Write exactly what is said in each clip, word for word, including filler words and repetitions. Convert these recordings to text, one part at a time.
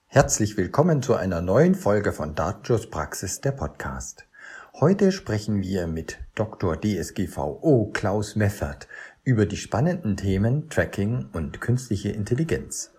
Herzlich willkommen zu einer neuen Folge von Datenschutzpraxis, der Podcast. Heute sprechen wir mit Doktor D S G V O Klaus Meffert über die spannenden Themen Tracking und künstliche Intelligenz.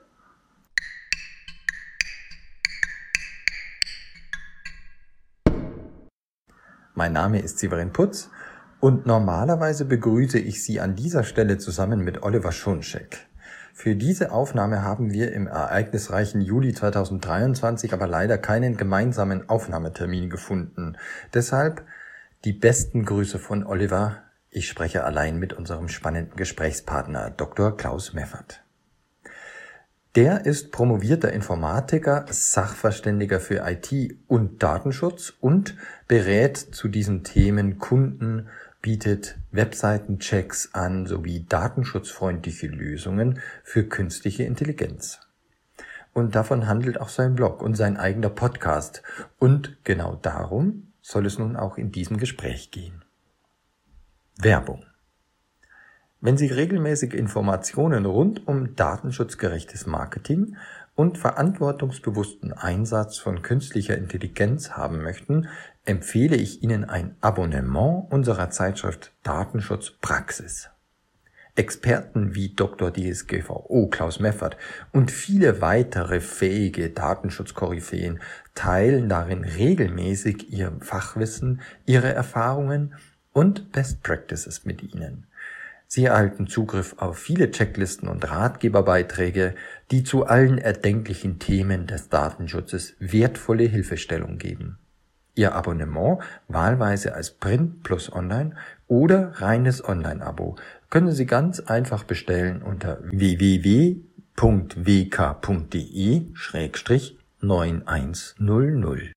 Mein Name ist Severin Putz und normalerweise begrüße ich Sie an dieser Stelle zusammen mit Oliver Schoncheck. Für diese Aufnahme haben wir im ereignisreichen Juli zweitausenddreiundzwanzig aber leider keinen gemeinsamen Aufnahmetermin gefunden. Deshalb die besten Grüße von Oliver. Ich spreche allein mit unserem spannenden Gesprächspartner Doktor Klaus Meffert. Der ist promovierter Informatiker, Sachverständiger für I T und Datenschutz und berät zu diesen Themen Kunden, bietet Webseitenchecks an sowie datenschutzfreundliche Lösungen für künstliche Intelligenz. Und davon handelt auch sein Blog und sein eigener Podcast. Und genau darum soll es nun auch in diesem Gespräch gehen. Werbung. Wenn Sie regelmäßig Informationen rund um datenschutzgerechtes Marketing und verantwortungsbewussten Einsatz von künstlicher Intelligenz haben möchten, empfehle ich Ihnen ein Abonnement unserer Zeitschrift Datenschutzpraxis. Experten wie Doktor D S G V O Klaus Meffert und viele weitere fähige Datenschutzkoryphäen teilen darin regelmäßig ihr Fachwissen, ihre Erfahrungen und Best Practices mit Ihnen. Sie erhalten Zugriff auf viele Checklisten und Ratgeberbeiträge, die zu allen erdenklichen Themen des Datenschutzes wertvolle Hilfestellung geben. Ihr Abonnement, wahlweise als Print plus Online oder reines Online-Abo, können Sie ganz einfach bestellen unter w w w punkt w k punkt d e slash neun eins null null.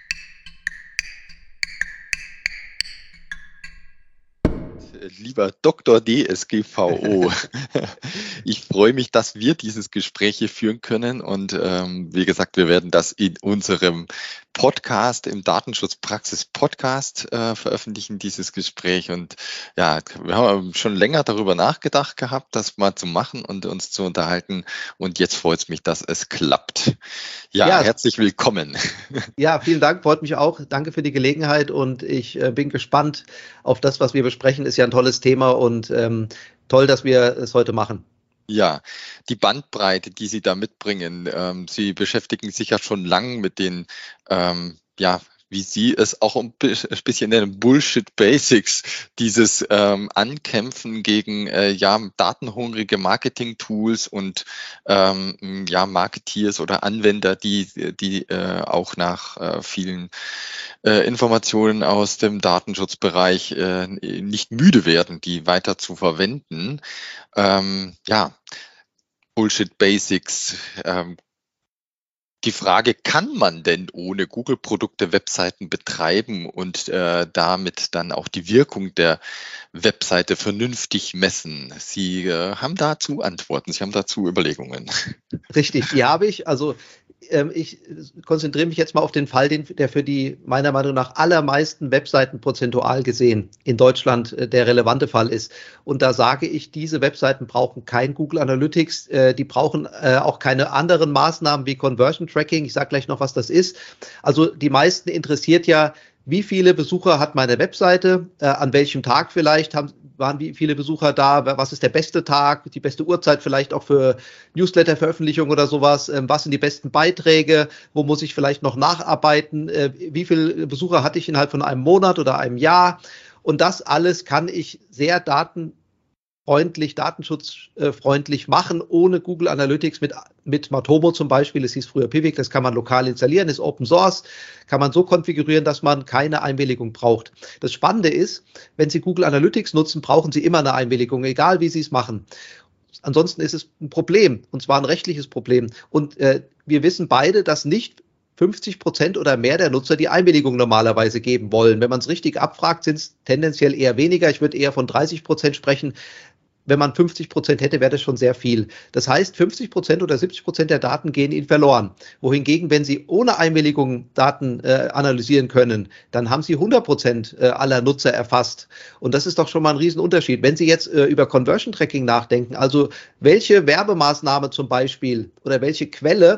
Lieber Doktor D S G V O, ich freue mich, dass wir dieses Gespräch hier führen können und ähm, wie gesagt, wir werden das in unserem Podcast, im Datenschutzpraxis-Podcast äh, veröffentlichen, dieses Gespräch. Und ja, wir haben schon länger darüber nachgedacht gehabt, das mal zu machen und uns zu unterhalten. Und jetzt freut es mich, dass es klappt. Ja, ja, herzlich willkommen. Ja, vielen Dank, freut mich auch. Danke für die Gelegenheit und ich äh, bin gespannt auf das, was wir besprechen. Ist ja ein tolles Thema und ähm, toll, dass wir es heute machen. Ja, die Bandbreite, die Sie da mitbringen. Ähm, Sie beschäftigen sich ja schon lang mit den, ähm, ja, wie Sie es auch ein bisschen nennen, Bullshit Basics, dieses ähm, Ankämpfen gegen äh, ja, datenhungrige Marketing-Tools und ähm, ja, Marketeers oder Anwender, die, die äh, auch nach äh, vielen äh, Informationen aus dem Datenschutzbereich äh, nicht müde werden, die weiter zu verwenden. Ähm, ja, Bullshit Basics. Ähm, Die Frage, kann man denn ohne Google-Produkte Webseiten betreiben und äh, damit dann auch die Wirkung der Webseite vernünftig messen? Sie äh, haben dazu Antworten, Sie haben dazu Überlegungen. Richtig, die habe ich. Also ähm, ich konzentriere mich jetzt mal auf den Fall, den, der für die meiner Meinung nach allermeisten Webseiten prozentual gesehen in Deutschland äh, der relevante Fall ist. Und da sage ich, diese Webseiten brauchen kein Google Analytics, äh, die brauchen äh, auch keine anderen Maßnahmen wie Conversion Tracking. Ich sage gleich noch, was das ist. Also die meisten interessiert ja, wie viele Besucher hat meine Webseite, äh, an welchem Tag vielleicht haben, waren wie viele Besucher da, was ist der beste Tag, die beste Uhrzeit vielleicht auch für Newsletter-Veröffentlichung oder sowas, ähm, was sind die besten Beiträge, wo muss ich vielleicht noch nacharbeiten, äh, wie viele Besucher hatte ich innerhalb von einem Monat oder einem Jahr und das alles kann ich sehr daten freundlich, datenschutzfreundlich machen, ohne Google Analytics mit, mit Matomo zum Beispiel, es hieß früher Pivik, das kann man lokal installieren, ist Open Source, kann man so konfigurieren, dass man keine Einwilligung braucht. Das Spannende ist, wenn Sie Google Analytics nutzen, brauchen Sie immer eine Einwilligung, egal wie Sie es machen. Ansonsten ist es ein Problem, und zwar ein rechtliches Problem. Und äh, wir wissen beide, dass nicht fünfzig Prozent oder mehr der Nutzer die Einwilligung normalerweise geben wollen. Wenn man es richtig abfragt, sind es tendenziell eher weniger. Ich würde eher von dreißig Prozent sprechen. Wenn man fünfzig Prozent hätte, wäre das schon sehr viel. Das heißt, fünfzig Prozent oder siebzig Prozent der Daten gehen Ihnen verloren. Wohingegen, wenn Sie ohne Einwilligung Daten äh, analysieren können, dann haben Sie hundert Prozent äh, aller Nutzer erfasst. Und das ist doch schon mal ein Riesenunterschied. Wenn Sie jetzt äh, über Conversion Tracking nachdenken, also welche Werbemaßnahme zum Beispiel oder welche Quelle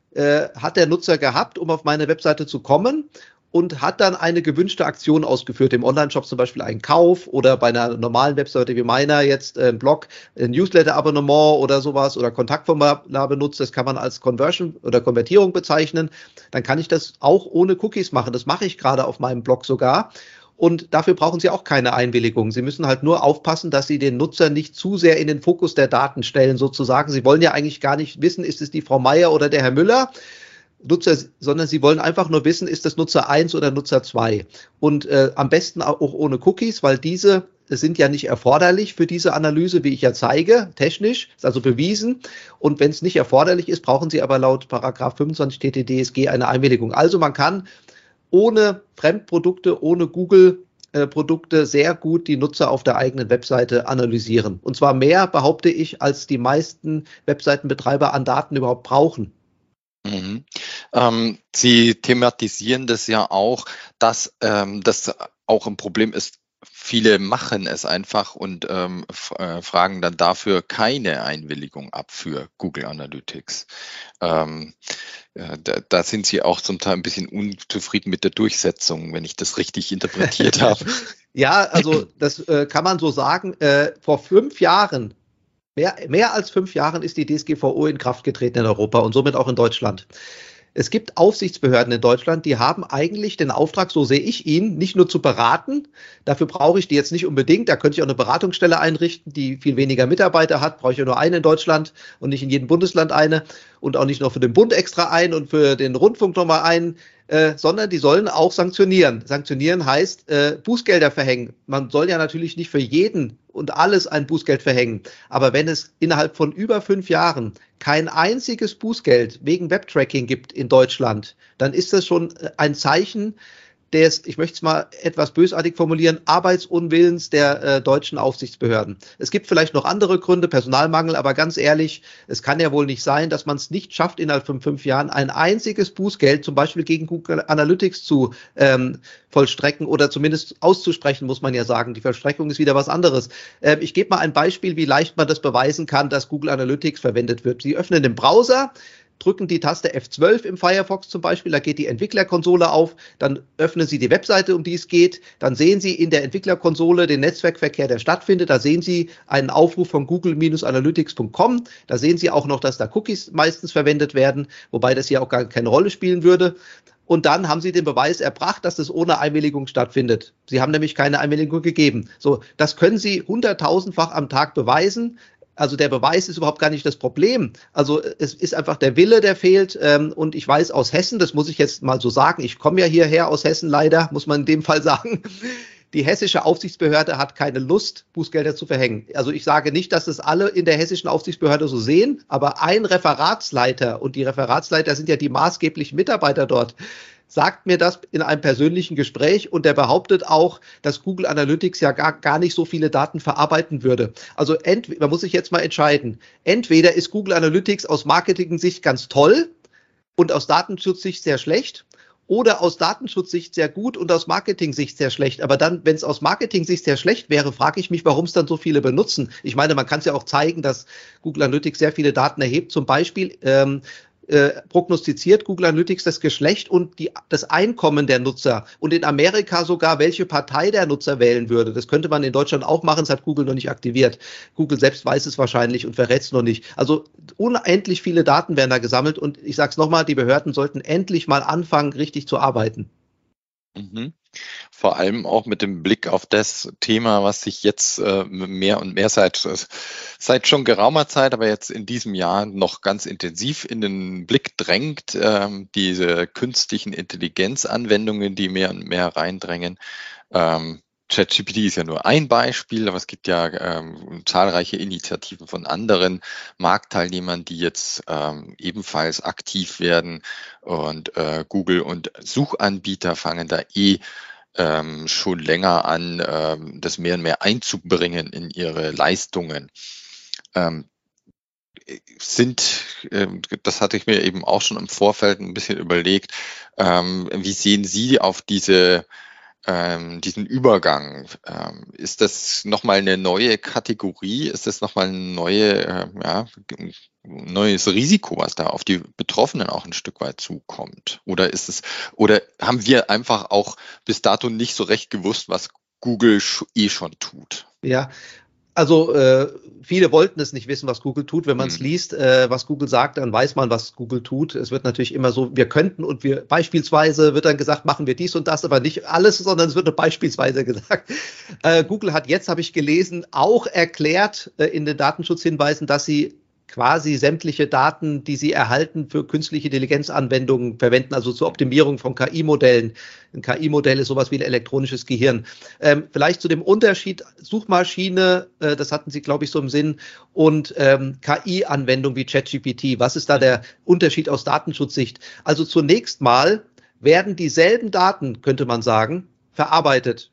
äh, hat der Nutzer gehabt, um auf meine Webseite zu kommen und hat dann eine gewünschte Aktion ausgeführt, im Online-Shop zum Beispiel einen Kauf oder bei einer normalen Webseite wie meiner jetzt ein Blog, ein Newsletter-Abonnement oder sowas oder Kontaktformular benutzt, das kann man als Conversion oder Konvertierung bezeichnen, dann kann ich das auch ohne Cookies machen. Das mache ich gerade auf meinem Blog sogar. Und dafür brauchen Sie auch keine Einwilligung. Sie müssen halt nur aufpassen, dass Sie den Nutzer nicht zu sehr in den Fokus der Daten stellen, sozusagen. Sie wollen ja eigentlich gar nicht wissen, ist es die Frau Meier oder der Herr Müller, Nutzer, sondern Sie wollen einfach nur wissen, ist das Nutzer eins oder Nutzer zwei. Und äh, am besten auch ohne Cookies, weil diese sind ja nicht erforderlich für diese Analyse, wie ich ja zeige, technisch, ist also bewiesen. Und wenn es nicht erforderlich ist, brauchen Sie aber laut Paragraph fünfundzwanzig T T D S G eine Einwilligung. Also man kann ohne Fremdprodukte, ohne Google-Produkte sehr gut die Nutzer auf der eigenen Webseite analysieren. Und zwar mehr, behaupte ich, als die meisten Webseitenbetreiber an Daten überhaupt brauchen. Mhm. Ähm, Sie thematisieren das ja auch, dass ähm, das auch ein Problem ist. Viele machen es einfach und ähm, äh, fragen dann dafür keine Einwilligung ab für Google Analytics. Ähm, äh, da, da sind Sie auch zum Teil ein bisschen unzufrieden mit der Durchsetzung, wenn ich das richtig interpretiert habe. Ja, also das äh, kann man so sagen. Äh, vor fünf Jahren, mehr, mehr als fünf Jahren ist die D S G V O in Kraft getreten in Europa und somit auch in Deutschland. Es gibt Aufsichtsbehörden in Deutschland, die haben eigentlich den Auftrag, so sehe ich ihn, nicht nur zu beraten. Dafür brauche ich die jetzt nicht unbedingt. Da könnte ich auch eine Beratungsstelle einrichten, die viel weniger Mitarbeiter hat. Brauche ich ja nur eine in Deutschland und nicht in jedem Bundesland eine und auch nicht noch für den Bund extra ein und für den Rundfunk nochmal einen, äh, sondern die sollen auch sanktionieren. Sanktionieren heißt äh, Bußgelder verhängen. Man soll ja natürlich nicht für jeden und alles ein Bußgeld verhängen. Aber wenn es innerhalb von über fünf Jahren kein einziges Bußgeld wegen Webtracking gibt in Deutschland, dann ist das schon ein Zeichen des, ich möchte es mal etwas bösartig formulieren, Arbeitsunwillens der äh, deutschen Aufsichtsbehörden. Es gibt vielleicht noch andere Gründe, Personalmangel, aber ganz ehrlich, es kann ja wohl nicht sein, dass man es nicht schafft, innerhalb von fünf Jahren ein einziges Bußgeld, zum Beispiel gegen Google Analytics zu ähm, vollstrecken oder zumindest auszusprechen, muss man ja sagen. Die Vollstreckung ist wieder was anderes. Ähm, ich gebe mal ein Beispiel, wie leicht man das beweisen kann, dass Google Analytics verwendet wird. Sie öffnen den Browser, drücken die Taste F zwölf im Firefox zum Beispiel, da geht die Entwicklerkonsole auf, dann öffnen Sie die Webseite, um die es geht, dann sehen Sie in der Entwicklerkonsole den Netzwerkverkehr, der stattfindet, da sehen Sie einen Aufruf von google Analytics Punkt com, da sehen Sie auch noch, dass da Cookies meistens verwendet werden, wobei das hier auch gar keine Rolle spielen würde. Und dann haben Sie den Beweis erbracht, dass das ohne Einwilligung stattfindet. Sie haben nämlich keine Einwilligung gegeben. So, das können Sie hunderttausendfach am Tag beweisen. Also der Beweis ist überhaupt gar nicht das Problem. Also es ist einfach der Wille, der fehlt. Und ich weiß aus Hessen, das muss ich jetzt mal so sagen, ich komme ja hierher aus Hessen leider, muss man in dem Fall sagen, die hessische Aufsichtsbehörde hat keine Lust, Bußgelder zu verhängen. Also ich sage nicht, dass es alle in der hessischen Aufsichtsbehörde so sehen, aber ein Referatsleiter, und die Referatsleiter sind ja die maßgeblichen Mitarbeiter dort, sagt mir das in einem persönlichen Gespräch und der behauptet auch, dass Google Analytics ja gar, gar nicht so viele Daten verarbeiten würde. Also entweder, man muss sich jetzt mal entscheiden, entweder ist Google Analytics aus Marketing-Sicht ganz toll und aus Datenschutzsicht sehr schlecht oder aus Datenschutzsicht sehr gut und aus Marketing-Sicht sehr schlecht. Aber dann, wenn es aus Marketing-Sicht sehr schlecht wäre, frage ich mich, warum es dann so viele benutzen. Ich meine, man kann es ja auch zeigen, dass Google Analytics sehr viele Daten erhebt, zum Beispiel ähm, Äh, prognostiziert Google Analytics das Geschlecht und die, das Einkommen der Nutzer und in Amerika sogar, welche Partei der Nutzer wählen würde. Das könnte man in Deutschland auch machen, das hat Google noch nicht aktiviert. Google selbst weiß es wahrscheinlich und verrät es noch nicht. Also unendlich viele Daten werden da gesammelt und ich sage es nochmal, die Behörden sollten endlich mal anfangen, richtig zu arbeiten. Mhm. Vor allem auch mit dem Blick auf das Thema, was sich jetzt äh, mehr und mehr seit, seit schon geraumer Zeit, aber jetzt in diesem Jahr noch ganz intensiv in den Blick drängt, äh, diese künstlichen Intelligenzanwendungen, die mehr und mehr reindrängen. Ähm, ChatGPT ist ja nur ein Beispiel, aber es gibt ja ähm, zahlreiche Initiativen von anderen Marktteilnehmern, die jetzt ähm, ebenfalls aktiv werden und äh, Google und Suchanbieter fangen da eh ähm, schon länger an, ähm, das mehr und mehr einzubringen in ihre Leistungen. Ähm, sind, ähm, das hatte ich mir eben auch schon im Vorfeld ein bisschen überlegt, ähm, wie sehen Sie auf diese ähm, diesen Übergang, ähm, ist das nochmal eine neue Kategorie? Ist das nochmal eine neue, äh, ja, ein neues Risiko, was da auf die Betroffenen auch ein Stück weit zukommt? Oder ist es, oder haben wir einfach auch bis dato nicht so recht gewusst, was Google eh schon tut? Ja, also äh, viele wollten es nicht wissen, was Google tut. Wenn man es Hm. liest, äh, was Google sagt, dann weiß man, was Google tut. Es wird natürlich immer so, wir könnten und wir beispielsweise wird dann gesagt, machen wir dies und das, aber nicht alles, sondern es wird nur beispielsweise gesagt. Äh, Google hat jetzt, habe ich gelesen, auch erklärt äh, in den Datenschutzhinweisen, dass sie quasi sämtliche Daten, die sie erhalten, für künstliche Intelligenzanwendungen verwenden, also zur Optimierung von K I-Modellen. Ein K I-Modell ist sowas wie ein elektronisches Gehirn. Ähm, vielleicht zu dem Unterschied Suchmaschine, äh, das hatten Sie, glaube ich, so im Sinn, und ähm, K I-Anwendung wie ChatGPT. Was ist da der Unterschied aus Datenschutzsicht? Also zunächst mal werden dieselben Daten, könnte man sagen, verarbeitet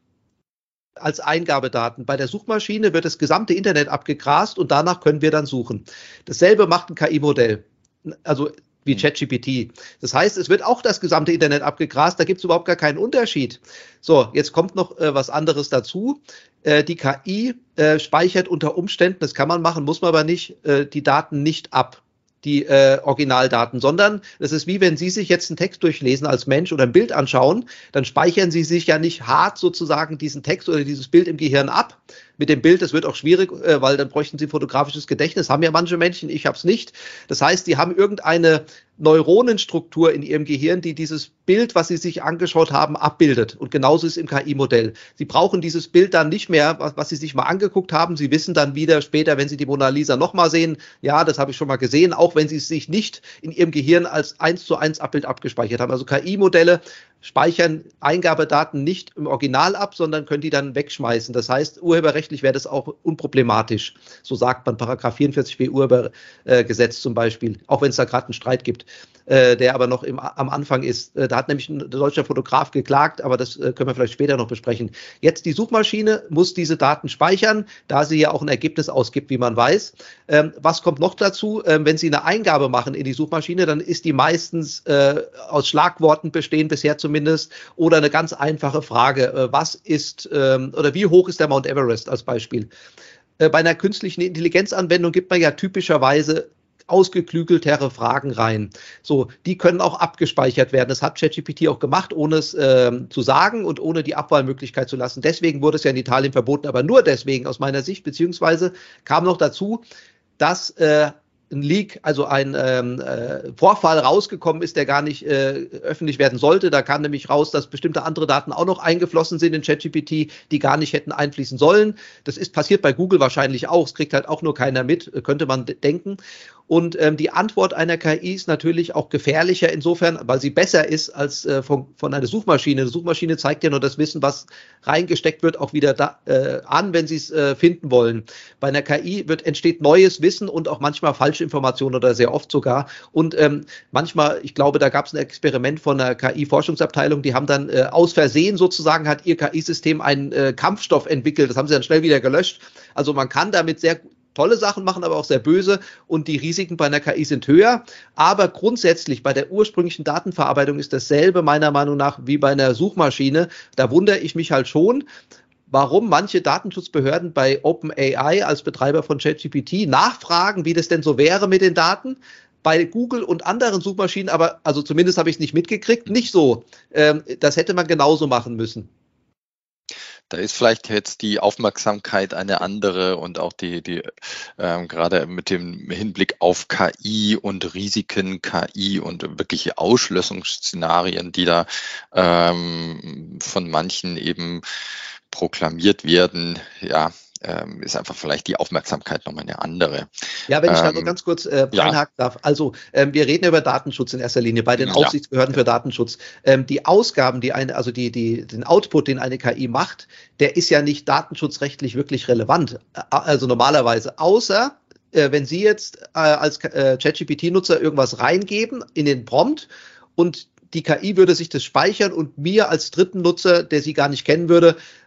als Eingabedaten. Bei der Suchmaschine wird das gesamte Internet abgegrast und danach können wir dann suchen. Dasselbe macht ein K I-Modell, also wie ChatGPT. Das heißt, es wird auch das gesamte Internet abgegrast, da gibt es überhaupt gar keinen Unterschied. So, jetzt kommt noch äh, was anderes dazu. Äh, die K I äh, speichert unter Umständen, das kann man machen, muss man aber nicht, äh, die Daten nicht ab. Die äh, Originaldaten, sondern das ist wie wenn Sie sich jetzt einen Text durchlesen als Mensch oder ein Bild anschauen, dann speichern Sie sich ja nicht hart sozusagen diesen Text oder dieses Bild im Gehirn ab. Mit dem Bild, das wird auch schwierig, äh, weil dann bräuchten Sie fotografisches Gedächtnis, haben ja manche Menschen, ich habe es nicht. Das heißt, die haben irgendeine Neuronenstruktur in ihrem Gehirn, die dieses Bild, was sie sich angeschaut haben, abbildet. Und genauso ist es im K I-Modell. Sie brauchen dieses Bild dann nicht mehr, was, was sie sich mal angeguckt haben. Sie wissen dann wieder später, wenn sie die Mona Lisa nochmal sehen, ja, das habe ich schon mal gesehen, auch wenn sie es sich nicht in ihrem Gehirn als eins zu eins Abbild abgespeichert haben. Also K I-Modelle speichern Eingabedaten nicht im Original ab, sondern können die dann wegschmeißen. Das heißt, urheberrechtlich wäre das auch unproblematisch. So sagt man Paragraph vierundvierzig b Urhebergesetz zum Beispiel, auch wenn es da gerade einen Streit gibt, äh, der aber noch im, am Anfang ist. Äh, da hat nämlich ein deutscher Fotograf geklagt, aber das äh, können wir vielleicht später noch besprechen. Jetzt die Suchmaschine muss diese Daten speichern, da sie ja auch ein Ergebnis ausgibt, wie man weiß. Ähm, was kommt noch dazu? Ähm, wenn Sie eine Eingabe machen in die Suchmaschine, dann ist die meistens äh, aus Schlagworten bestehen, bisher zumindest, oder eine ganz einfache Frage. Äh, was ist ähm, oder wie hoch ist der Mount Everest als Beispiel? Äh, bei einer künstlichen Intelligenzanwendung gibt man ja typischerweise ausgeklügeltere Fragen rein. So, die können auch abgespeichert werden. Das hat ChatGPT auch gemacht, ohne es äh, zu sagen und ohne die Abwahlmöglichkeit zu lassen. Deswegen wurde es ja in Italien verboten, aber nur deswegen aus meiner Sicht, beziehungsweise kam noch dazu, dass äh, ein Leak, also ein ähm, äh, Vorfall rausgekommen ist, der gar nicht äh, öffentlich werden sollte. Da kam nämlich raus, dass bestimmte andere Daten auch noch eingeflossen sind in ChatGPT, die gar nicht hätten einfließen sollen. Das ist passiert bei Google wahrscheinlich auch. Es kriegt halt auch nur keiner mit, könnte man denken. Und ähm, die Antwort einer K I ist natürlich auch gefährlicher insofern, weil sie besser ist als äh, von, von einer Suchmaschine. Eine Suchmaschine zeigt ja nur das Wissen, was reingesteckt wird, auch wieder da, äh, an, wenn sie es äh, finden wollen. Bei einer K I wird, entsteht neues Wissen und auch manchmal falsche Informationen oder sehr oft sogar. Und ähm, manchmal, ich glaube, da gab es ein Experiment von einer K I-Forschungsabteilung, die haben dann äh, aus Versehen sozusagen, hat ihr K I-System einen äh, Kampfstoff entwickelt. Das haben sie dann schnell wieder gelöscht. Also man kann damit sehr tolle Sachen machen, aber auch sehr böse, und die Risiken bei einer K I sind höher. Aber grundsätzlich bei der ursprünglichen Datenverarbeitung ist dasselbe meiner Meinung nach wie bei einer Suchmaschine. Da wundere ich mich halt schon, warum manche Datenschutzbehörden bei OpenAI als Betreiber von ChatGPT nachfragen, wie das denn so wäre mit den Daten. Bei Google und anderen Suchmaschinen, aber also zumindest habe ich es nicht mitgekriegt, nicht so. Ähm, das hätte man genauso machen müssen. Da ist vielleicht jetzt die Aufmerksamkeit eine andere und auch die, die ähm, gerade mit dem Hinblick auf K I und Risiken K I und wirkliche Ausschließungsszenarien, die da ähm, von manchen eben proklamiert werden, ja, ähm, ist einfach vielleicht die Aufmerksamkeit nochmal eine andere. Ja, wenn ich da ähm, nur ganz kurz äh, ja. einhaken darf. Also ähm, wir reden über Datenschutz in erster Linie bei den Ja. Aufsichtsbehörden für Datenschutz. Ähm, die Ausgaben, die eine, also die, die, den Output, den eine K I macht, der ist ja nicht datenschutzrechtlich wirklich relevant. Also normalerweise, außer äh, wenn Sie jetzt äh, als äh, ChatGPT-Nutzer irgendwas reingeben in den Prompt und die K I würde sich das speichern und mir als dritten Nutzer, der sie gar nicht kennen würde,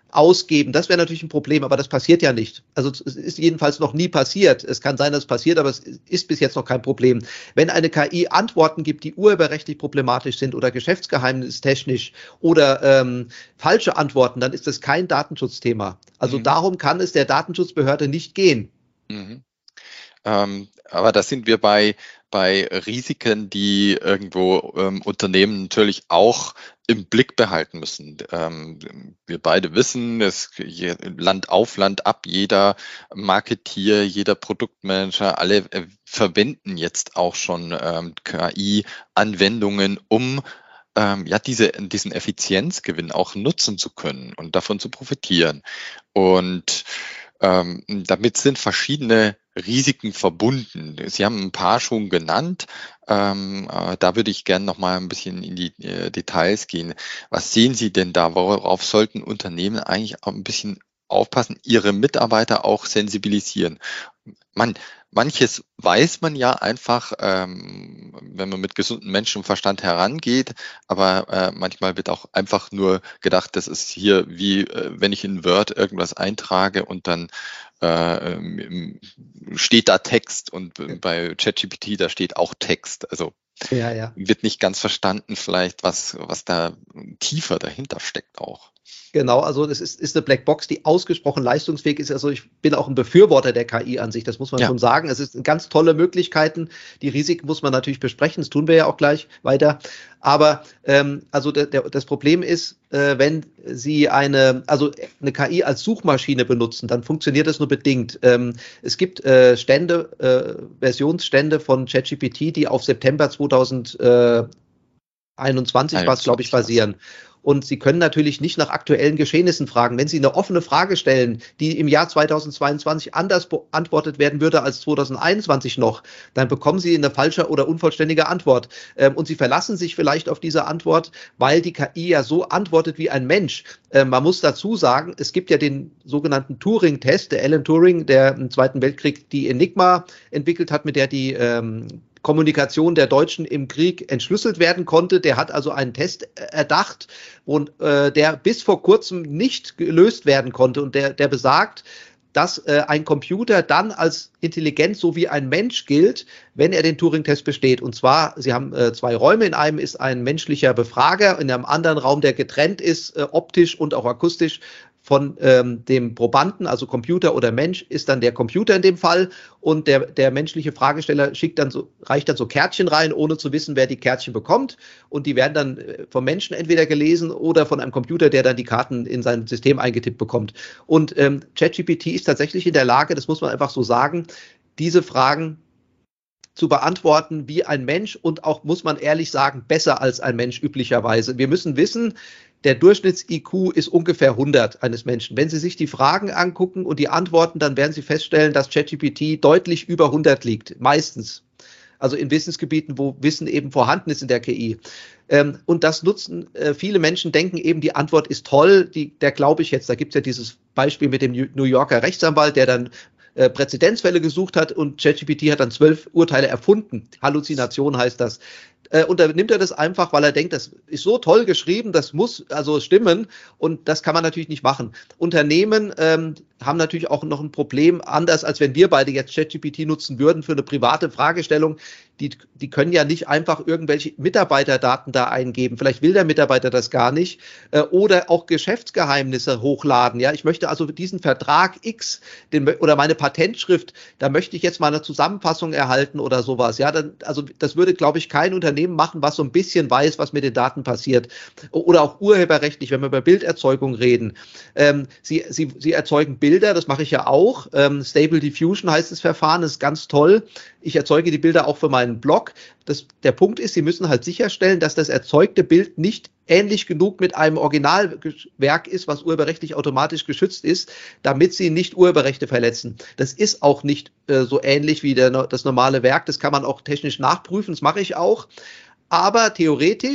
ausgeben. Das wäre natürlich ein Problem, aber das passiert ja nicht. Also es ist jedenfalls noch nie passiert. Es kann sein, dass es passiert, aber es ist bis jetzt noch kein Problem. Wenn eine K I Antworten gibt, die urheberrechtlich problematisch sind oder geschäftsgeheimnistechnisch oder ähm, falsche Antworten, dann ist das kein Datenschutzthema. Also mhm. darum kann es der Datenschutzbehörde nicht gehen. Mhm. Ähm, aber da sind wir bei, bei Risiken, die irgendwo ähm, Unternehmen natürlich auch im Blick behalten müssen. Ähm, wir beide wissen, es Land auf Land ab, jeder Marketier, jeder Produktmanager, alle äh, verwenden jetzt auch schon ähm, K I-Anwendungen, um ähm, ja diese, diesen Effizienzgewinn auch nutzen zu können und davon zu profitieren. Und ähm, damit sind verschiedene Risiken verbunden. Sie haben ein paar schon genannt. Ähm, äh, da würde ich gerne noch mal ein bisschen in die äh, Details gehen. Was sehen Sie denn da? Worauf sollten Unternehmen eigentlich auch ein bisschen aufpassen, ihre Mitarbeiter auch sensibilisieren? Man, manches weiß man ja einfach, ähm, wenn man mit gesundem Menschenverstand herangeht, aber äh, manchmal wird auch einfach nur gedacht, das ist hier wie, äh, wenn ich in Word irgendwas eintrage und dann äh, steht da Text und bei ChatGPT, da steht auch Text. Also ja, ja. wird nicht ganz verstanden vielleicht, was, was da tiefer dahinter steckt auch. Genau, also das ist, ist eine Blackbox, die ausgesprochen leistungsfähig ist. Also ich bin auch ein Befürworter der K I an sich, das muss man ja. schon sagen. Es sind ganz tolle Möglichkeiten. Die Risiken muss man natürlich besprechen, das tun wir ja auch gleich weiter. Aber ähm, also der, der, das Problem ist, äh, wenn Sie eine, also eine K I als Suchmaschine benutzen, dann funktioniert das nur bedingt. Ähm, es gibt äh, Stände, äh, Versionsstände von ChatGPT, die auf September zweitausendeinundzwanzig war es, glaube ich, basieren. Und Sie können natürlich nicht nach aktuellen Geschehnissen fragen. Wenn Sie eine offene Frage stellen, die im Jahr zweitausendzweiundzwanzig anders beantwortet werden würde als zweitausendeinundzwanzig noch, dann bekommen Sie eine falsche oder unvollständige Antwort. Und Sie verlassen sich vielleicht auf diese Antwort, weil die K I ja so antwortet wie ein Mensch. Man muss dazu sagen, es gibt ja den sogenannten Turing-Test, der Alan Turing, der im Zweiten Weltkrieg die Enigma entwickelt hat, mit der die ähm, Kommunikation der Deutschen im Krieg entschlüsselt werden konnte. Der hat also einen Test erdacht, und, äh, der bis vor kurzem nicht gelöst werden konnte. Und der, der besagt, dass äh, ein Computer dann als intelligent so wie ein Mensch gilt, wenn er den Turing-Test besteht. Und zwar, Sie haben äh, zwei Räume. In einem ist ein menschlicher Befrager, in einem anderen Raum, der getrennt ist, äh, optisch und auch akustisch von ähm, dem Probanden, also Computer oder Mensch, ist dann der Computer in dem Fall, und der, der menschliche Fragesteller schickt dann so, reicht dann so Kärtchen rein, ohne zu wissen, wer die Kärtchen bekommt, und die werden dann vom Menschen entweder gelesen oder von einem Computer, der dann die Karten in sein System eingetippt bekommt. Und ähm, ChatGPT ist tatsächlich in der Lage, das muss man einfach so sagen, diese Fragen zu beantworten wie ein Mensch, und auch, muss man ehrlich sagen, besser als ein Mensch üblicherweise. Wir müssen wissen, der Durchschnitts-I Q ist ungefähr hundert eines Menschen. Wenn Sie sich die Fragen angucken und die Antworten, dann werden Sie feststellen, dass ChatGPT deutlich über hundert liegt, meistens. Also in Wissensgebieten, wo Wissen eben vorhanden ist in der K I. Ähm, und das nutzen äh, viele Menschen, denken eben, die Antwort ist toll, die, der glaube ich jetzt. Da gibt es ja dieses Beispiel mit dem New Yorker Rechtsanwalt, der dann äh, Präzedenzfälle gesucht hat, und ChatGPT hat dann zwölf Urteile erfunden. Halluzination heißt das. Äh, und da nimmt er das einfach, weil er denkt, das ist so toll geschrieben, das muss also stimmen, und das kann man natürlich nicht machen. Unternehmen ähm, haben natürlich auch noch ein Problem, anders als wenn wir beide jetzt ChatGPT nutzen würden für eine private Fragestellung. Die, die können ja nicht einfach irgendwelche Mitarbeiterdaten da eingeben. Vielleicht will der Mitarbeiter das gar nicht. Äh, oder auch Geschäftsgeheimnisse hochladen. Ja, ich möchte also diesen Vertrag X den, oder meine Patentschrift, da möchte ich jetzt mal eine Zusammenfassung erhalten oder sowas. Ja, dann, also das würde, glaube ich, kein Unternehmen machen, was so ein bisschen weiß, was mit den Daten passiert. Oder auch urheberrechtlich, wenn wir über Bilderzeugung reden. Ähm, sie, sie, sie erzeugen Bilder, das mache ich ja auch. Ähm, Stable Diffusion heißt das Verfahren, das ist ganz toll. Ich erzeuge die Bilder auch für meinen Blog. Das, der Punkt ist, Sie müssen halt sicherstellen, dass das erzeugte Bild nicht ähnlich genug mit einem Originalwerk ist, was urheberrechtlich automatisch geschützt ist, damit Sie nicht Urheberrechte verletzen. Das ist auch nicht äh, so ähnlich wie der, das normale Werk. Das kann man auch technisch nachprüfen, das mache ich auch. Aber theoretisch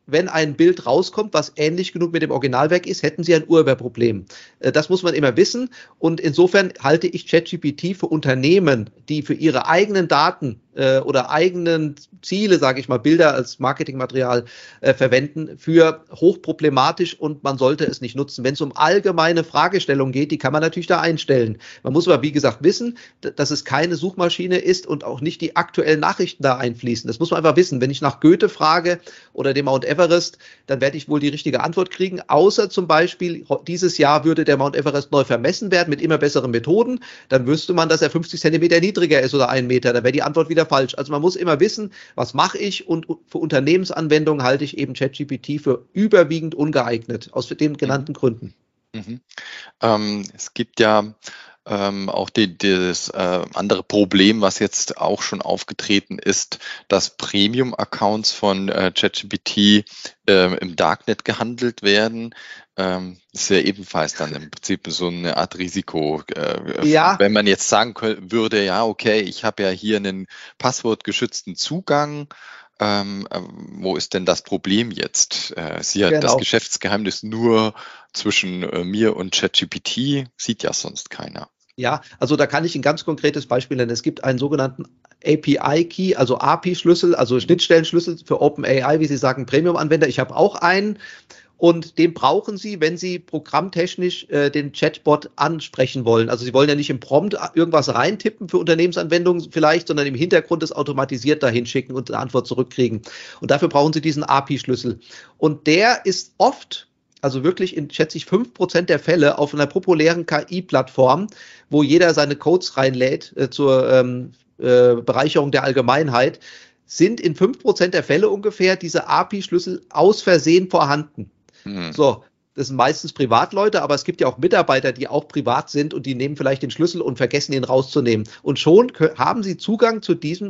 wenn ein Bild rauskommt, was ähnlich genug mit dem Originalwerk ist, hätten Sie ein Urheberproblem. Das muss man immer wissen. Und insofern halte ich ChatGPT für Unternehmen, die für ihre eigenen Daten äh, oder eigenen Ziele, sage ich mal, Bilder als Marketingmaterial äh, verwenden, für hochproblematisch und man sollte es nicht nutzen. Wenn es um allgemeine Fragestellungen geht, die kann man natürlich da einstellen. Man muss aber, wie gesagt, wissen, dass es keine Suchmaschine ist und auch nicht die aktuellen Nachrichten da einfließen. Das muss man einfach wissen. Wenn ich nach Goethe frage oder dem Mount Everest, dann werde ich wohl die richtige Antwort kriegen, außer zum Beispiel, dieses Jahr würde der Mount Everest neu vermessen werden mit immer besseren Methoden, dann wüsste man, dass er fünfzig Zentimeter niedriger ist oder einen Meter, dann wäre die Antwort wieder falsch. Also man muss immer wissen, was mache ich, und für Unternehmensanwendungen halte ich eben ChatGPT für überwiegend ungeeignet, aus den genannten Gründen. Mhm. Ähm, es gibt ja Ähm, auch die, das äh, andere Problem, was jetzt auch schon aufgetreten ist, dass Premium-Accounts von äh, ChatGPT äh, im Darknet gehandelt werden. Ähm, ist ja ebenfalls dann im Prinzip so eine Art Risiko. Äh, Ja. Wenn man jetzt sagen könnte, würde, ja, okay, ich habe ja hier einen passwortgeschützten Zugang. Ähm, äh, wo ist denn das Problem jetzt? Äh, ist ja Genau. das Geschäftsgeheimnis nur zwischen äh, mir und ChatGPT, sieht ja sonst keiner. Ja, also da kann ich ein ganz konkretes Beispiel nennen. Es gibt einen sogenannten A P I-Key, also A P I-Schlüssel, also Schnittstellenschlüssel für OpenAI, wie Sie sagen, Premium-Anwender. Ich habe auch einen. Und den brauchen Sie, wenn Sie programmtechnisch äh, den Chatbot ansprechen wollen. Also Sie wollen ja nicht im Prompt irgendwas reintippen für Unternehmensanwendungen vielleicht, sondern im Hintergrund das automatisiert dahin schicken und eine Antwort zurückkriegen. Und dafür brauchen Sie diesen A P I-Schlüssel. Und der ist oft, also wirklich in, schätze ich, fünf Prozent der Fälle auf einer populären K I-Plattform, wo jeder seine Codes reinlädt äh, zur ähm, äh, Bereicherung der Allgemeinheit, sind in fünf Prozent der Fälle ungefähr diese A P I-Schlüssel aus Versehen vorhanden. Hm. So, das sind meistens Privatleute, aber es gibt ja auch Mitarbeiter, die auch privat sind und die nehmen vielleicht den Schlüssel und vergessen ihn rauszunehmen. Und schon haben sie Zugang zu diesem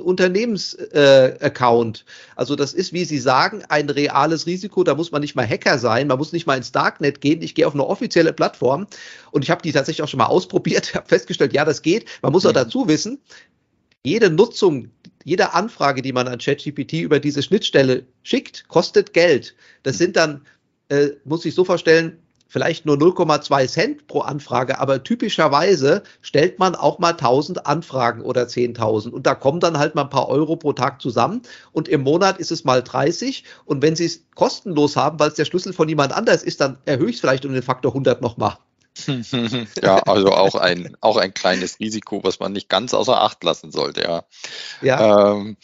Unternehmensaccount. Äh, also das ist, wie Sie sagen, ein reales Risiko. Da muss man nicht mal Hacker sein, man muss nicht mal ins Darknet gehen. Ich gehe auf eine offizielle Plattform und ich habe die tatsächlich auch schon mal ausprobiert, habe festgestellt, ja, das geht. Man muss auch dazu wissen, jede Nutzung, jede Anfrage, die man an ChatGPT über diese Schnittstelle schickt, kostet Geld. Das sind dann, äh, muss ich so vorstellen, vielleicht nur null Komma zwei Cent pro Anfrage, aber typischerweise stellt man auch mal tausend Anfragen oder zehntausend und da kommen dann halt mal ein paar Euro pro Tag zusammen und im Monat ist es mal dreißig und wenn Sie es kostenlos haben, weil es der Schlüssel von jemand anders ist, dann erhöhe ich es vielleicht um den Faktor hundert nochmal. Ja, also auch ein, auch ein kleines Risiko, was man nicht ganz außer Acht lassen sollte, ja. Ja. Ähm,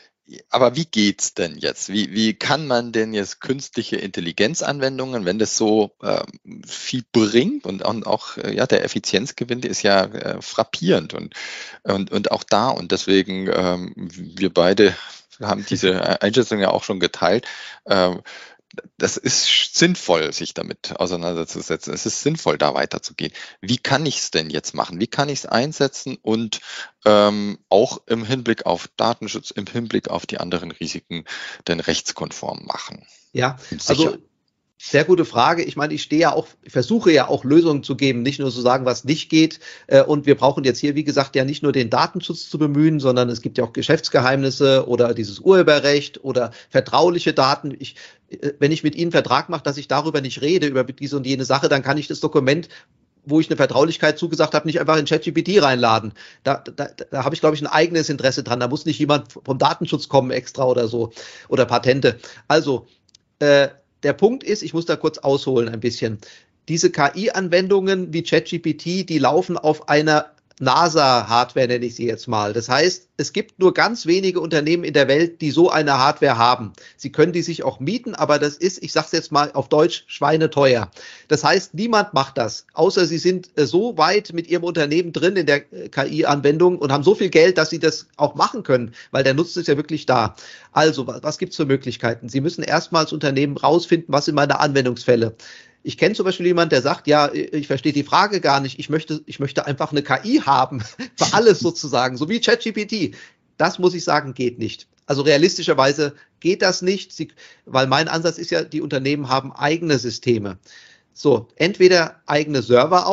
aber wie geht's denn jetzt? Wie, wie kann man denn jetzt künstliche Intelligenzanwendungen, wenn das so ähm, viel bringt und, und auch äh, ja, der Effizienzgewinn ist ja äh, frappierend und, und, und auch da und deswegen ähm, wir beide haben diese Einschätzung ja auch schon geteilt. Ähm, Das ist sinnvoll, sich damit auseinanderzusetzen. Es ist sinnvoll, da weiterzugehen. Wie kann ich es denn jetzt machen? Wie kann ich es einsetzen und ähm, auch im Hinblick auf Datenschutz, im Hinblick auf die anderen Risiken denn rechtskonform machen? Ja, also sehr gute Frage. Ich meine, ich stehe ja auch, versuche ja auch Lösungen zu geben, nicht nur zu sagen, was nicht geht. Und wir brauchen jetzt hier, wie gesagt, ja nicht nur den Datenschutz zu bemühen, sondern es gibt ja auch Geschäftsgeheimnisse oder dieses Urheberrecht oder vertrauliche Daten. Ich, wenn ich mit Ihnen einen Vertrag mache, dass ich darüber nicht rede, über diese und jene Sache, dann kann ich das Dokument, wo ich eine Vertraulichkeit zugesagt habe, nicht einfach in ChatGPT reinladen. Da, da, da habe ich, glaube ich, ein eigenes Interesse dran. Da muss nicht jemand vom Datenschutz kommen extra oder so oder Patente. Also, äh, der Punkt ist, ich muss da kurz ausholen ein bisschen. Diese K I-Anwendungen wie ChatGPT, die laufen auf einer NASA-Hardware, nenne ich sie jetzt mal. Das heißt, es gibt nur ganz wenige Unternehmen in der Welt, die so eine Hardware haben. Sie können die sich auch mieten, aber das ist, ich sage es jetzt mal auf Deutsch, schweineteuer. Das heißt, niemand macht das, außer sie sind so weit mit ihrem Unternehmen drin in der K I-Anwendung und haben so viel Geld, dass sie das auch machen können, weil der Nutzen ist ja wirklich da. Also, was gibt es für Möglichkeiten? Sie müssen erstmal als Unternehmen rausfinden, was sind meine Anwendungsfälle. Ich kenne zum Beispiel jemanden, der sagt, ja, ich verstehe die Frage gar nicht, ich möchte, ich möchte einfach eine K I haben, für alles sozusagen, so wie ChatGPT. Das muss ich sagen, geht nicht. Also realistischerweise geht das nicht, Sie, weil mein Ansatz ist ja, die Unternehmen haben eigene Systeme. So, entweder eigene Server auch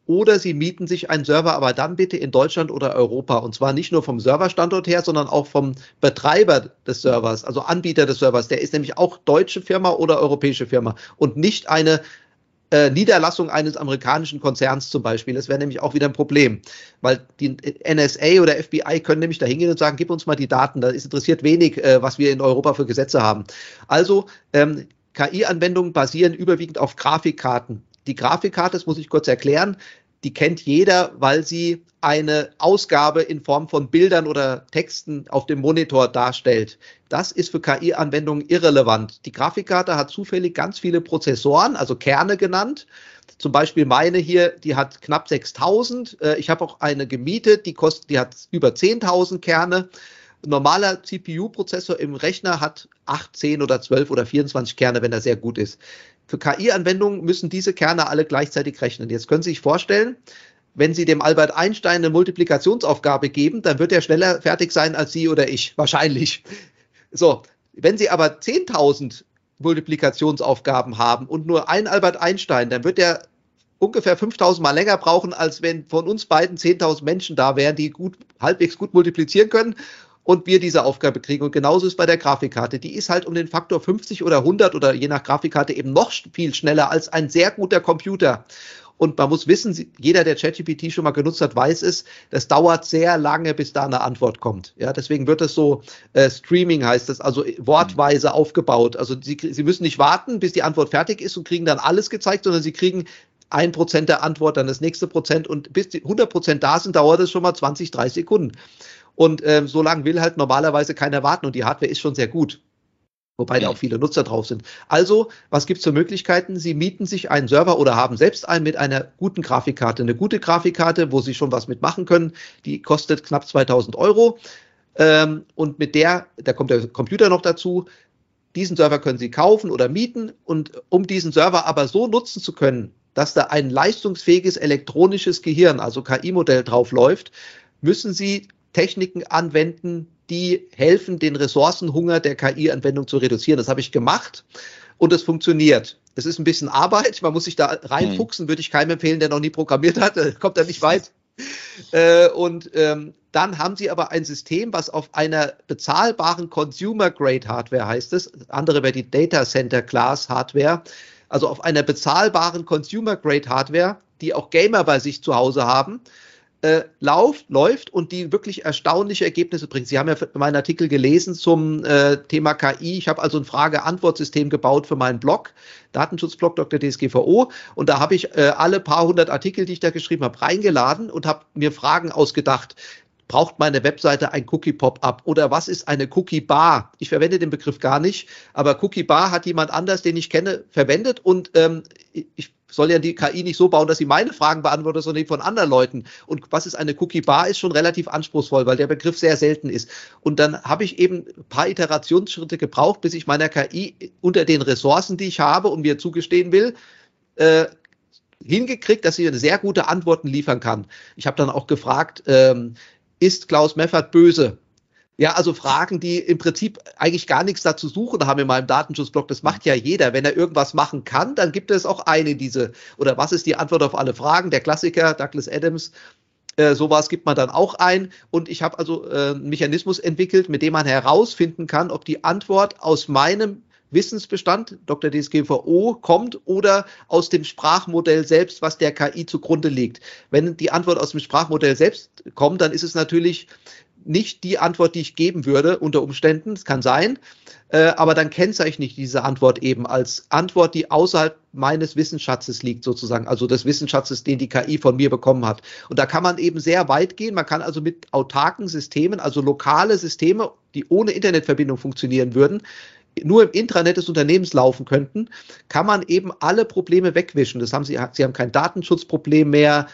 oder Sie mieten sich einen Server, aber dann bitte in Deutschland oder Europa. Und zwar nicht nur vom Serverstandort her, sondern auch vom Betreiber des Servers, also Anbieter des Servers. Der ist nämlich auch deutsche Firma oder europäische Firma und nicht eine äh, Niederlassung eines amerikanischen Konzerns zum Beispiel. Das wäre nämlich auch wieder ein Problem, weil die N S A oder F B I können nämlich da hingehen und sagen, gib uns mal die Daten. Da ist interessiert wenig, äh, was wir in Europa für Gesetze haben. Also ähm, K I-Anwendungen basieren überwiegend auf Grafikkarten. Die Grafikkarte, das muss ich kurz erklären, die kennt jeder, weil sie eine Ausgabe in Form von Bildern oder Texten auf dem Monitor darstellt. Das ist für K I-Anwendungen irrelevant. Die Grafikkarte hat zufällig ganz viele Prozessoren, also Kerne genannt. Zum Beispiel meine hier, die hat knapp sechstausend. Ich habe auch eine gemietet, die kostet, die hat über zehntausend Kerne. Ein normaler C P U-Prozessor im Rechner hat acht, zehn oder zwölf oder vierundzwanzig Kerne, wenn er sehr gut ist. Für K I-Anwendungen müssen diese Kerne alle gleichzeitig rechnen. Jetzt können Sie sich vorstellen, wenn Sie dem Albert Einstein eine Multiplikationsaufgabe geben, dann wird er schneller fertig sein als Sie oder ich, wahrscheinlich. So, wenn Sie aber zehntausend Multiplikationsaufgaben haben und nur ein Albert Einstein, dann wird er ungefähr fünftausend Mal länger brauchen, als wenn von uns beiden zehntausend Menschen da wären, die gut, halbwegs gut multiplizieren können. Und wir diese Aufgabe kriegen. Und genauso ist bei der Grafikkarte. Die ist halt um den Faktor fünfzig oder hundert oder je nach Grafikkarte eben noch viel schneller als ein sehr guter Computer. Und man muss wissen, jeder, der ChatGPT schon mal genutzt hat, weiß es, das dauert sehr lange, bis da eine Antwort kommt. Ja, deswegen wird es so, äh, Streaming heißt das, also wortweise aufgebaut. Also Sie, Sie müssen nicht warten, bis die Antwort fertig ist und kriegen dann alles gezeigt, sondern Sie kriegen ein Prozent der Antwort, dann das nächste Prozent und bis die hundert Prozent da sind, dauert es schon mal zwanzig, dreißig Sekunden. Und ähm, so lange will halt normalerweise keiner warten und die Hardware ist schon sehr gut. Wobei da auch viele Nutzer drauf sind. Also, was gibt's für Möglichkeiten? Sie mieten sich einen Server oder haben selbst einen mit einer guten Grafikkarte. Eine gute Grafikkarte, wo Sie schon was mitmachen können, die kostet knapp zweitausend Euro. Ähm, und mit der, da kommt der Computer noch dazu, diesen Server können Sie kaufen oder mieten. Und um diesen Server aber so nutzen zu können, dass da ein leistungsfähiges elektronisches Gehirn, also K I-Modell drauf läuft, müssen Sie Techniken anwenden, die helfen, den Ressourcenhunger der K I-Anwendung zu reduzieren. Das habe ich gemacht und es funktioniert. Es ist ein bisschen Arbeit, man muss sich da reinfuchsen, würde ich keinem empfehlen, der noch nie programmiert hat, kommt er nicht weit. Äh, und ähm, dann haben sie aber ein System, was auf einer bezahlbaren Consumer-Grade-Hardware heißt es, andere wäre die Data Center Class Hardware, also auf einer bezahlbaren Consumer-Grade-Hardware, die auch Gamer bei sich zu Hause haben, Äh, läuft, läuft und die wirklich erstaunliche Ergebnisse bringt. Sie haben ja meinen Artikel gelesen zum äh, Thema K I. Ich habe also ein Frage-Antwort-System gebaut für meinen Blog, Datenschutzblog Doktor D S G V O. Und da habe ich äh, alle paar hundert Artikel, die ich da geschrieben habe, reingeladen und habe mir Fragen ausgedacht. Braucht meine Webseite ein Cookie-Pop-up oder was ist eine Cookie-Bar? Ich verwende den Begriff gar nicht, aber Cookie-Bar hat jemand anders, den ich kenne, verwendet und ähm, ich soll ja die K I nicht so bauen, dass sie meine Fragen beantwortet, sondern die von anderen Leuten. Und was ist eine Cookie-Bar, ist schon relativ anspruchsvoll, weil der Begriff sehr selten ist. Und dann habe ich eben ein paar Iterationsschritte gebraucht, bis ich meiner K I unter den Ressourcen, die ich habe und mir zugestehen will, äh, hingekriegt, dass sie sehr gute Antworten liefern kann. Ich habe dann auch gefragt, ähm, ist Klaus Meffert böse? Ja, also Fragen, die im Prinzip eigentlich gar nichts dazu suchen haben in meinem Datenschutzblog. Das macht ja jeder. Wenn er irgendwas machen kann, dann gibt es auch eine diese. Oder was ist die Antwort auf alle Fragen? Der Klassiker, Douglas Adams, äh, sowas gibt man dann auch ein. Und ich habe also äh, einen Mechanismus entwickelt, mit dem man herausfinden kann, ob die Antwort aus meinem Wissensbestand, Doktor D S G V O, kommt oder aus dem Sprachmodell selbst, was der K I zugrunde liegt. Wenn die Antwort aus dem Sprachmodell selbst kommt, dann ist es natürlich nicht die Antwort, die ich geben würde unter Umständen, das kann sein, äh, aber dann kennzeichne ich diese Antwort eben als Antwort, die außerhalb meines Wissensschatzes liegt sozusagen, also des Wissensschatzes, den die K I von mir bekommen hat. Und da kann man eben sehr weit gehen, man kann also mit autarken Systemen, also lokale Systeme, die ohne Internetverbindung funktionieren würden, nur im Intranet des Unternehmens laufen könnten, kann man eben alle Probleme wegwischen. Das haben sie, sie haben kein Datenschutzproblem mehr,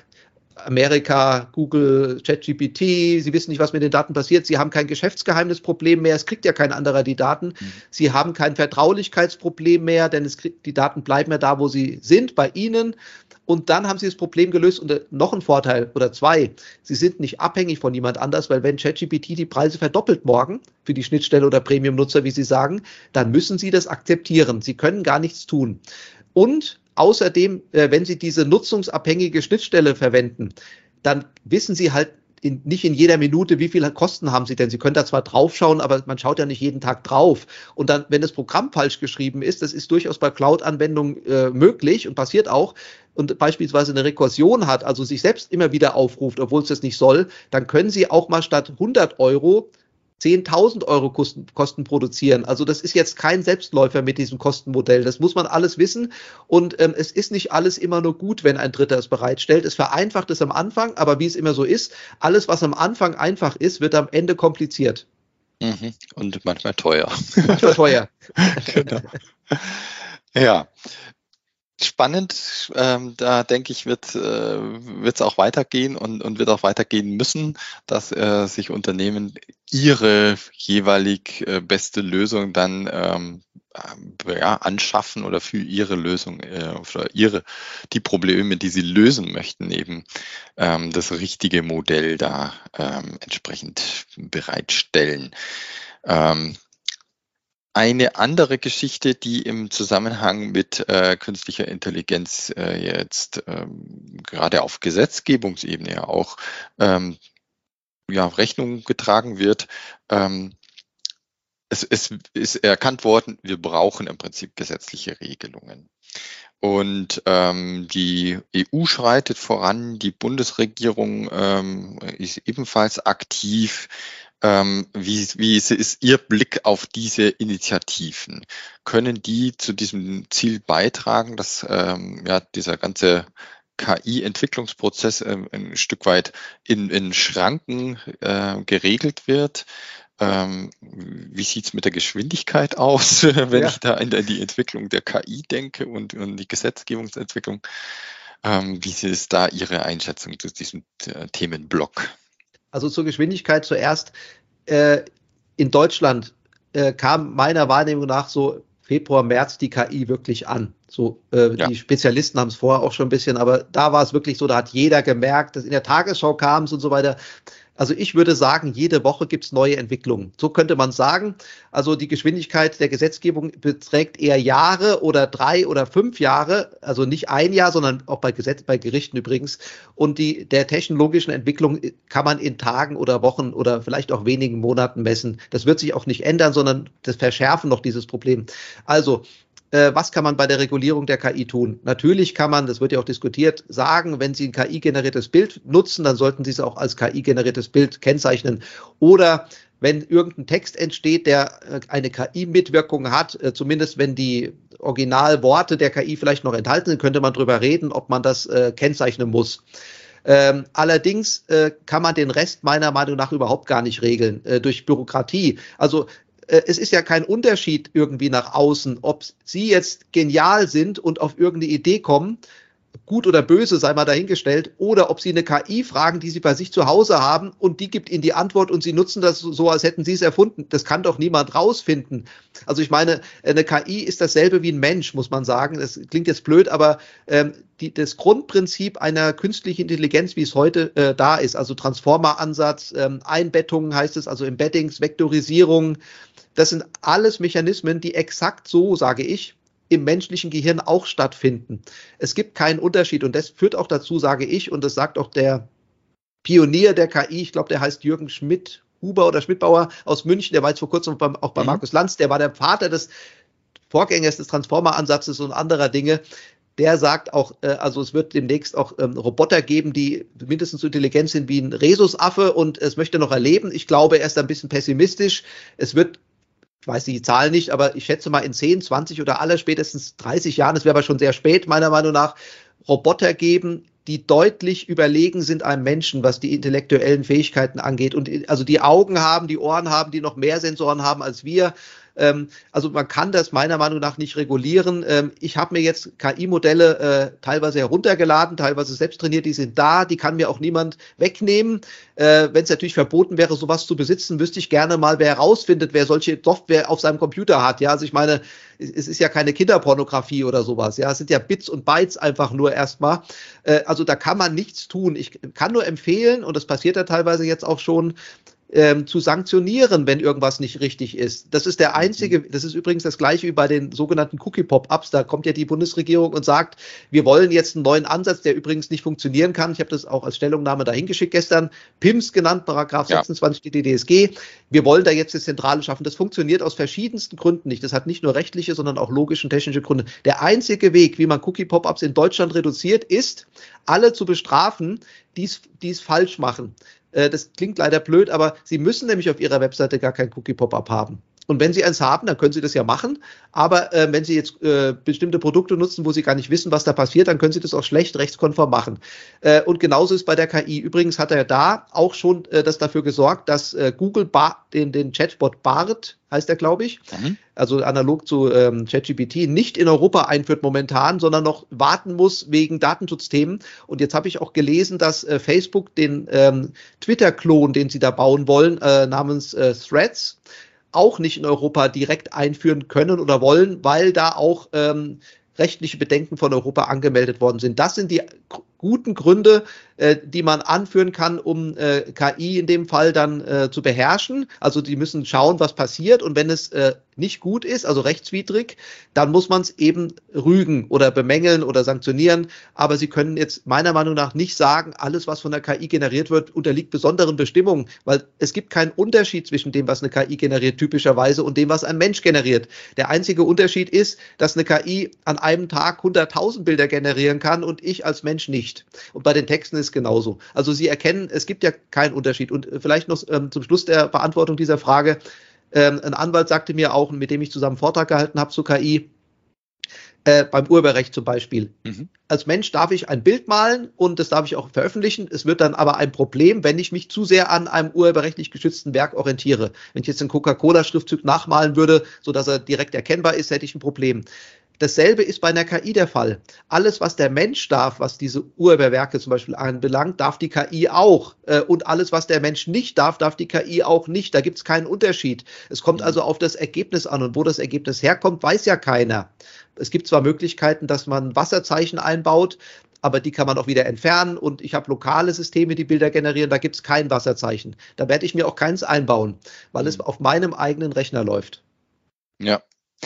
Amerika, Google, ChatGPT, sie wissen nicht, was mit den Daten passiert, sie haben kein Geschäftsgeheimnisproblem mehr, es kriegt ja kein anderer die Daten, mhm. Sie haben kein Vertraulichkeitsproblem mehr, denn es kriegt, die Daten bleiben ja da, wo sie sind, bei Ihnen, und dann haben sie das Problem gelöst und noch ein Vorteil oder zwei, sie sind nicht abhängig von jemand anders, weil wenn ChatGPT die Preise verdoppelt morgen für die Schnittstelle oder Premium-Nutzer, wie sie sagen, dann müssen sie das akzeptieren, sie können gar nichts tun. Und außerdem, äh, wenn Sie diese nutzungsabhängige Schnittstelle verwenden, dann wissen Sie halt in, nicht in jeder Minute, wie viele Kosten haben Sie denn. Sie können da zwar draufschauen, aber man schaut ja nicht jeden Tag drauf. Und dann, wenn das Programm falsch geschrieben ist, das ist durchaus bei Cloud-Anwendungen äh, möglich und passiert auch, und beispielsweise eine Rekursion hat, also sich selbst immer wieder aufruft, obwohl es das nicht soll, dann können Sie auch mal statt hundert Euro zehntausend Euro Kosten, Kosten produzieren. Also das ist jetzt kein Selbstläufer mit diesem Kostenmodell. Das muss man alles wissen. Und ähm, es ist nicht alles immer nur gut, wenn ein Dritter es bereitstellt. Es vereinfacht es am Anfang, aber wie es immer so ist, alles, was am Anfang einfach ist, wird am Ende kompliziert. Mhm. Und manchmal teuer. Manchmal teuer. Genau. Ja. Spannend, ähm, da denke ich, wird es äh, auch weitergehen und, und wird auch weitergehen müssen, dass äh, sich Unternehmen ihre jeweilig äh, beste Lösung dann ähm, äh, ja, anschaffen oder für ihre Lösung äh, oder ihre die Probleme, die sie lösen möchten, eben ähm, das richtige Modell da ähm, entsprechend bereitstellen. Ähm, Eine andere Geschichte, die im Zusammenhang mit äh, künstlicher Intelligenz äh, jetzt ähm, gerade auf Gesetzgebungsebene ja auch ähm, ja, Rechnung getragen wird, ähm, es, es ist erkannt worden, wir brauchen im Prinzip gesetzliche Regelungen. Und ähm, die E U schreitet voran, die Bundesregierung ähm, ist ebenfalls aktiv. Ähm, wie, wie ist Ihr Blick auf diese Initiativen? Können die zu diesem Ziel beitragen, dass ähm, ja, dieser ganze K I-Entwicklungsprozess ähm, ein Stück weit in, in Schranken äh, geregelt wird? Ähm, wie sieht es mit der Geschwindigkeit aus, wenn Ja. ich da in die Entwicklung der K I denke und, und die Gesetzgebungsentwicklung? Ähm, wie ist da Ihre Einschätzung zu diesem äh, Themenblock? Also zur Geschwindigkeit zuerst. Äh, in Deutschland äh, kam meiner Wahrnehmung nach so Februar, März die K I wirklich an. So, äh, Ja. Die Spezialisten haben es vorher auch schon ein bisschen, aber da war es wirklich so, da hat jeder gemerkt, dass in der Tagesschau kam es und so weiter. Also ich würde sagen, jede Woche gibt es neue Entwicklungen. So könnte man sagen. Also die Geschwindigkeit der Gesetzgebung beträgt eher Jahre oder drei oder fünf Jahre. Also nicht ein Jahr, sondern auch bei Gesetz, bei Gerichten übrigens. Und die der technologischen Entwicklung kann man in Tagen oder Wochen oder vielleicht auch wenigen Monaten messen. Das wird sich auch nicht ändern, sondern das verschärfen noch dieses Problem. Also was kann man bei der Regulierung der K I tun? Natürlich kann man, das wird ja auch diskutiert, sagen, wenn Sie ein K I-generiertes Bild nutzen, dann sollten Sie es auch als K I-generiertes Bild kennzeichnen. Oder wenn irgendein Text entsteht, der eine K I-Mitwirkung hat, zumindest wenn die Originalworte der K I vielleicht noch enthalten sind, könnte man darüber reden, ob man das äh, kennzeichnen muss. Ähm, allerdings äh, kann man den Rest meiner Meinung nach überhaupt gar nicht regeln äh, durch Bürokratie. Also es ist ja kein Unterschied irgendwie nach außen, ob Sie jetzt genial sind und auf irgendeine Idee kommen, gut oder böse, sei mal dahingestellt, oder ob Sie eine K I fragen, die Sie bei sich zu Hause haben und die gibt Ihnen die Antwort und Sie nutzen das so, als hätten Sie es erfunden. Das kann doch niemand rausfinden. Also ich meine, eine K I ist dasselbe wie ein Mensch, muss man sagen. Das klingt jetzt blöd, aber ähm, die, das Grundprinzip einer künstlichen Intelligenz, wie es heute äh, da ist, also Transformer-Ansatz, ähm, Einbettungen heißt es, also Embeddings, Vektorisierung, das sind alles Mechanismen, die exakt so, sage ich, im menschlichen Gehirn auch stattfinden. Es gibt keinen Unterschied und das führt auch dazu, sage ich, und das sagt auch der Pionier der K I, ich glaube, der heißt Jürgen Schmidt, Huber oder Schmidbauer aus München, der war jetzt vor kurzem beim, auch bei mhm. Markus Lanz, der war der Vater des Vorgängers des Transformer-Ansatzes und anderer Dinge. Der sagt auch, äh, also es wird demnächst auch ähm, Roboter geben, die mindestens so intelligent sind wie ein Rhesusaffe und es möchte noch erleben. Ich glaube, er ist ein bisschen pessimistisch. Es wird, ich weiß die Zahl nicht, aber ich schätze mal in zehn, zwanzig oder aller spätestens dreißig Jahren, das wäre aber schon sehr spät, meiner Meinung nach, Roboter geben, die deutlich überlegen sind einem Menschen, was die intellektuellen Fähigkeiten angeht. Und also die Augen haben, die Ohren haben, die noch mehr Sensoren haben als wir. Ähm, also man kann das meiner Meinung nach nicht regulieren. Ähm, ich habe mir jetzt K I-Modelle äh, teilweise heruntergeladen, teilweise selbst trainiert, die sind da, die kann mir auch niemand wegnehmen. Äh, wenn es natürlich verboten wäre, sowas zu besitzen, wüsste ich gerne mal, wer herausfindet, wer solche Software auf seinem Computer hat. Ja, also ich meine, es ist ja keine Kinderpornografie oder sowas. Ja, es sind ja Bits und Bytes einfach nur erstmal. Äh, also da kann man nichts tun. Ich kann nur empfehlen, und das passiert ja teilweise jetzt auch schon, ähm, zu sanktionieren, wenn irgendwas nicht richtig ist. Das ist der einzige, das ist übrigens das gleiche wie bei den sogenannten Cookie-Pop-Ups. Da kommt ja die Bundesregierung und sagt, wir wollen jetzt einen neuen Ansatz, der übrigens nicht funktionieren kann. Ich habe das auch als Stellungnahme dahin geschickt gestern. P I M S genannt, Paragraph Ja. sechsundzwanzig D D S G. Wir wollen da jetzt eine Zentrale schaffen. Das funktioniert aus verschiedensten Gründen nicht. Das hat nicht nur rechtliche, sondern auch logische und technische Gründe. Der einzige Weg, wie man Cookie-Pop-Ups in Deutschland reduziert, ist, alle zu bestrafen, die es falsch machen. Das klingt leider blöd, aber Sie müssen nämlich auf Ihrer Webseite gar kein Cookie-Pop-Up haben. Und wenn Sie eins haben, dann können Sie das ja machen. Aber äh, wenn Sie jetzt äh, bestimmte Produkte nutzen, wo Sie gar nicht wissen, was da passiert, dann können Sie das auch schlecht rechtskonform machen. Äh, und genauso ist bei der K I. Übrigens hat er da auch schon äh, das dafür gesorgt, dass äh, Google Bar, den, den Chatbot Bart, heißt der, glaube ich, mhm. also analog zu ähm, ChatGPT, nicht in Europa einführt momentan, sondern noch warten muss wegen Datenschutzthemen. Und jetzt habe ich auch gelesen, dass äh, Facebook den ähm, Twitter-Klon, den sie da bauen wollen, äh, namens äh, Threads, auch nicht in Europa direkt einführen können oder wollen, weil da auch ähm, rechtliche Bedenken von Europa angemeldet worden sind. Das sind die guten Gründe, äh, die man anführen kann, um äh, K I in dem Fall dann äh, zu beherrschen. Also die müssen schauen, was passiert, und wenn es äh, nicht gut ist, also rechtswidrig, dann muss man es eben rügen oder bemängeln oder sanktionieren. Aber Sie können jetzt meiner Meinung nach nicht sagen, alles, was von der K I generiert wird, unterliegt besonderen Bestimmungen, weil es gibt keinen Unterschied zwischen dem, was eine K I generiert typischerweise, und dem, was ein Mensch generiert. Der einzige Unterschied ist, dass eine K I an einem Tag hunderttausend Bilder generieren kann und ich als Mensch nicht. Und bei den Texten ist es genauso. Also Sie erkennen, es gibt ja keinen Unterschied. Und vielleicht noch ähm, zum Schluss der Beantwortung dieser Frage. Ähm, ein Anwalt sagte mir auch, mit dem ich zusammen einen Vortrag gehalten habe zu K I, äh, beim Urheberrecht zum Beispiel. Mhm. Als Mensch darf ich ein Bild malen und das darf ich auch veröffentlichen. Es wird dann aber ein Problem, wenn ich mich zu sehr an einem urheberrechtlich geschützten Werk orientiere. Wenn ich jetzt einen Coca-Cola-Schriftzug nachmalen würde, sodass er direkt erkennbar ist, hätte ich ein Problem. Dasselbe ist bei einer K I der Fall. Alles, was der Mensch darf, was diese Urheberwerke zum Beispiel anbelangt, darf die K I auch. Und alles, was der Mensch nicht darf, darf die K I auch nicht. Da gibt es keinen Unterschied. Es kommt also auf das Ergebnis an. Und wo das Ergebnis herkommt, weiß ja keiner. Es gibt zwar Möglichkeiten, dass man Wasserzeichen einbaut, aber die kann man auch wieder entfernen. Und ich habe lokale Systeme, die Bilder generieren, da gibt es kein Wasserzeichen. Da werde ich mir auch keins einbauen, weil es auf meinem eigenen Rechner läuft. Ja,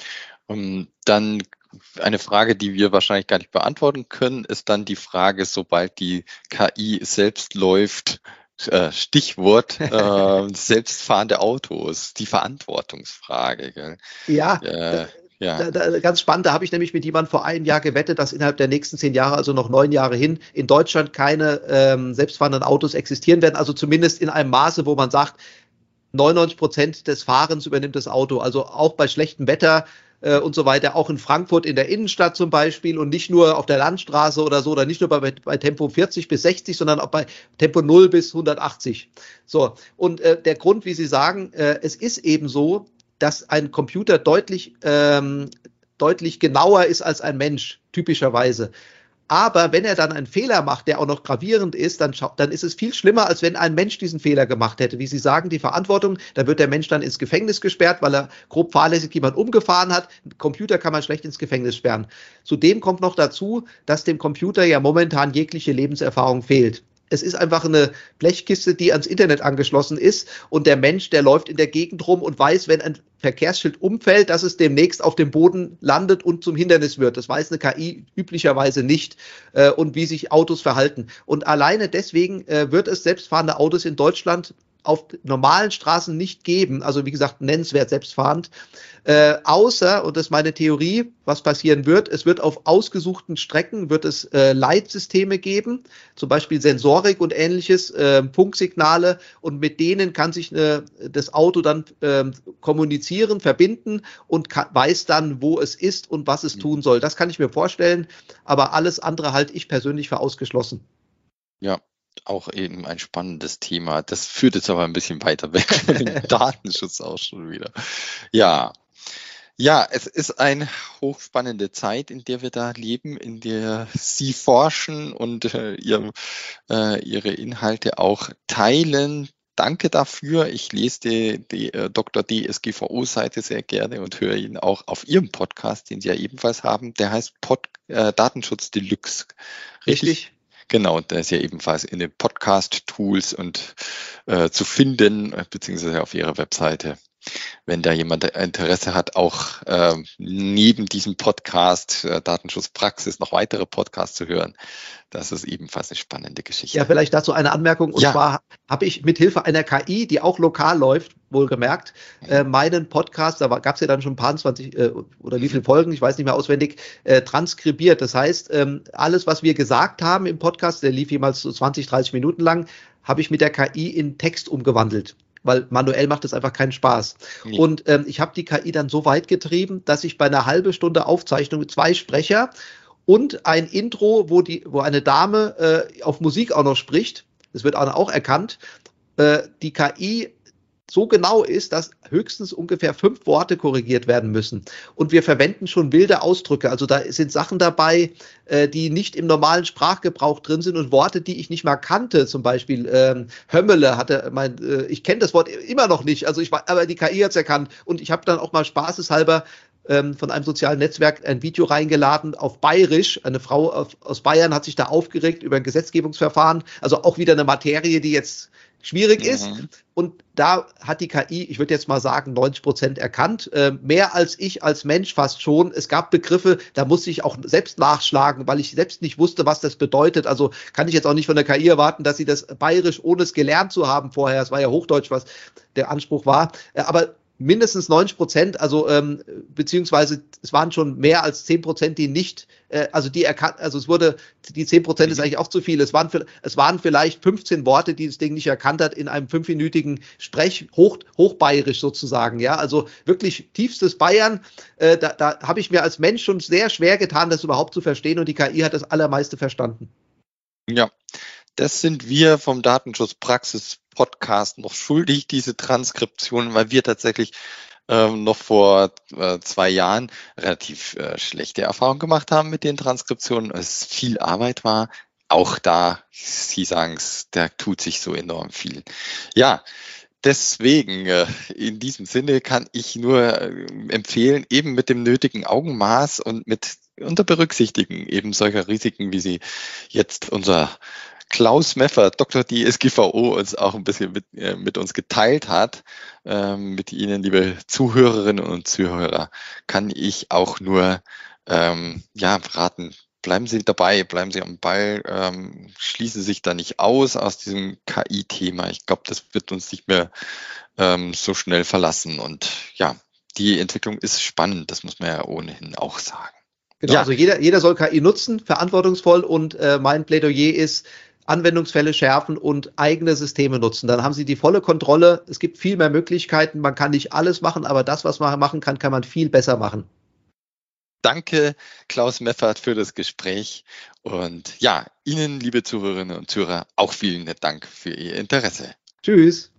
um, dann eine Frage, die wir wahrscheinlich gar nicht beantworten können, ist dann die Frage, sobald die K I selbst läuft, äh, Stichwort äh, selbstfahrende Autos, die Verantwortungsfrrage. Gell? Ja, äh, ja. Da, da, ganz spannend, da habe ich nämlich mit jemandem vor einem Jahr gewettet, dass innerhalb der nächsten zehn Jahre, also noch neun Jahre hin, in Deutschland keine ähm, selbstfahrenden Autos existieren werden, also zumindest in einem Maße, wo man sagt, neunundneunzig Prozent des Fahrens übernimmt das Auto, also auch bei schlechtem Wetter und so weiter, auch in Frankfurt in der Innenstadt zum Beispiel und nicht nur auf der Landstraße oder so, oder nicht nur bei, bei Tempo vierzig bis sechzig, sondern auch bei Tempo null bis hundertachtzig. So, und äh, der Grund, wie Sie sagen, äh, es ist eben so, dass ein Computer deutlich, ähm, deutlich genauer ist als ein Mensch, typischerweise. Aber wenn er dann einen Fehler macht, der auch noch gravierend ist, dann, dann ist es viel schlimmer, als wenn ein Mensch diesen Fehler gemacht hätte. Wie Sie sagen, die Verantwortung, da wird der Mensch dann ins Gefängnis gesperrt, weil er grob fahrlässig jemanden umgefahren hat. Ein Computer kann man schlecht ins Gefängnis sperren. Zudem kommt noch dazu, dass dem Computer ja momentan jegliche Lebenserfahrung fehlt. Es ist einfach eine Blechkiste, die ans Internet angeschlossen ist, und der Mensch, der läuft in der Gegend rum und weiß, wenn ein Verkehrsschild umfällt, dass es demnächst auf dem Boden landet und zum Hindernis wird. Das weiß eine K I üblicherweise nicht, äh, und wie sich Autos verhalten. Und alleine deswegen äh, wird es selbstfahrende Autos in Deutschland auf normalen Straßen nicht geben, also wie gesagt nennenswert selbstfahrend, äh, außer, und das ist meine Theorie, was passieren wird, es wird auf ausgesuchten Strecken, wird es äh, Leitsysteme geben, zum Beispiel Sensorik und ähnliches, äh, Funksignale, und mit denen kann sich äh, das Auto dann äh, kommunizieren, verbinden und kann, weiß dann, wo es ist und was es tun soll. Das kann ich mir vorstellen, aber alles andere halte ich persönlich für ausgeschlossen. Ja. Auch eben ein spannendes Thema. Das führt jetzt aber ein bisschen weiter weg von dem Datenschutz auch schon wieder. Ja, ja, es ist eine hochspannende Zeit, in der wir da leben, in der Sie forschen und äh, ihr, äh, Ihre Inhalte auch teilen. Danke dafür. Ich lese die, die äh, Doktor D S G V O-Seite sehr gerne und höre ihn auch auf Ihrem Podcast, den Sie ja ebenfalls haben. Der heißt Pod, äh, Datenschutz Deluxe. Richtig? Genau, der ist ja ebenfalls in den Podcast-Tools und äh, zu finden, beziehungsweise auf ihrer Webseite. Wenn da jemand Interesse hat, auch äh, neben diesem Podcast äh, Datenschutzpraxis noch weitere Podcasts zu hören, das ist ebenfalls eine spannende Geschichte. Ja, vielleicht dazu eine Anmerkung. Und ja. zwar habe ich mit Hilfe einer K I, die auch lokal läuft, wohlgemerkt, äh, meinen Podcast, da gab es ja dann schon ein paar zwanzig äh, oder wie viele Folgen, ich weiß nicht mehr auswendig, äh, transkribiert. Das heißt, ähm, alles, was wir gesagt haben im Podcast, der lief jemals so zwanzig, dreißig Minuten lang, habe ich mit der K I in Text umgewandelt. Weil manuell macht es einfach keinen Spaß. Nee. Und ähm, ich habe die K I dann so weit getrieben, dass ich bei einer halben Stunde Aufzeichnung mit zwei Sprecher und ein Intro, wo die, wo eine Dame äh, auf Musik auch noch spricht, das wird auch erkannt, äh, die K I so genau ist, dass höchstens ungefähr fünf Worte korrigiert werden müssen. Und wir verwenden schon wilde Ausdrücke. Also da sind Sachen dabei, äh, die nicht im normalen Sprachgebrauch drin sind und Worte, die ich nicht mal kannte. Zum Beispiel ähm, Hömmele hatte mein, äh, ich kenne das Wort immer noch nicht. Also ich war, aber die K I hat es erkannt. Und ich habe dann auch mal spaßeshalber ähm, von einem sozialen Netzwerk ein Video reingeladen auf Bayerisch. Eine Frau auf, aus Bayern hat sich da aufgeregt über ein Gesetzgebungsverfahren. Also auch wieder eine Materie, die jetzt schwierig ist. Mhm. Und da hat die K I, ich würde jetzt mal sagen, neunzig Prozent erkannt. Äh, mehr als ich als Mensch fast schon. Es gab Begriffe, da musste ich auch selbst nachschlagen, weil ich selbst nicht wusste, was das bedeutet. Also kann ich jetzt auch nicht von der K I erwarten, dass sie das Bayerisch, ohne es gelernt zu haben vorher, es war ja Hochdeutsch, was der Anspruch war. Äh, aber mindestens neunzig Prozent, also ähm, beziehungsweise es waren schon mehr als zehn Prozent, die nicht, äh, also die erkannt, also es wurde, die zehn Prozent ist eigentlich auch zu viel. Es waren, es waren vielleicht fünfzehn Worte, die das Ding nicht erkannt hat in einem fünfminütigen Sprech, hoch, hochbayerisch sozusagen, ja, also wirklich tiefstes Bayern. Äh, da da habe ich mir als Mensch schon sehr schwer getan, das überhaupt zu verstehen, und die K I hat das Allermeiste verstanden. Ja, das sind wir vom Datenschutzpraxis Podcast noch schuldig, diese Transkription, weil wir tatsächlich ähm, noch vor äh, zwei Jahren relativ äh, schlechte Erfahrungen gemacht haben mit den Transkriptionen. Es viel Arbeit war. Auch da, Sie sagen es, da tut sich so enorm viel. Ja, deswegen, äh, in diesem Sinne kann ich nur äh, empfehlen, eben mit dem nötigen Augenmaß und mit unter Berücksichtigen eben solcher Risiken, wie sie jetzt unser Klaus Meffer, Doktor D S G V O, uns auch ein bisschen mit, äh, mit uns geteilt hat. Ähm, mit Ihnen, liebe Zuhörerinnen und Zuhörer, kann ich auch nur ähm, ja, raten, bleiben Sie dabei, bleiben Sie am Ball, ähm, schließen Sie sich da nicht aus aus diesem K I-Thema. Ich glaube, das wird uns nicht mehr ähm, so schnell verlassen. Und ja, die Entwicklung ist spannend, das muss man ja ohnehin auch sagen. Genau, ja. Also jeder, jeder soll K I nutzen, verantwortungsvoll, und äh, mein Plädoyer ist, Anwendungsfälle schärfen und eigene Systeme nutzen. Dann haben Sie die volle Kontrolle. Es gibt viel mehr Möglichkeiten. Man kann nicht alles machen, aber das, was man machen kann, kann man viel besser machen. Danke, Klaus Meffert, für das Gespräch. Und ja, Ihnen, liebe Zuhörerinnen und Zuhörer, auch vielen Dank für Ihr Interesse. Tschüss.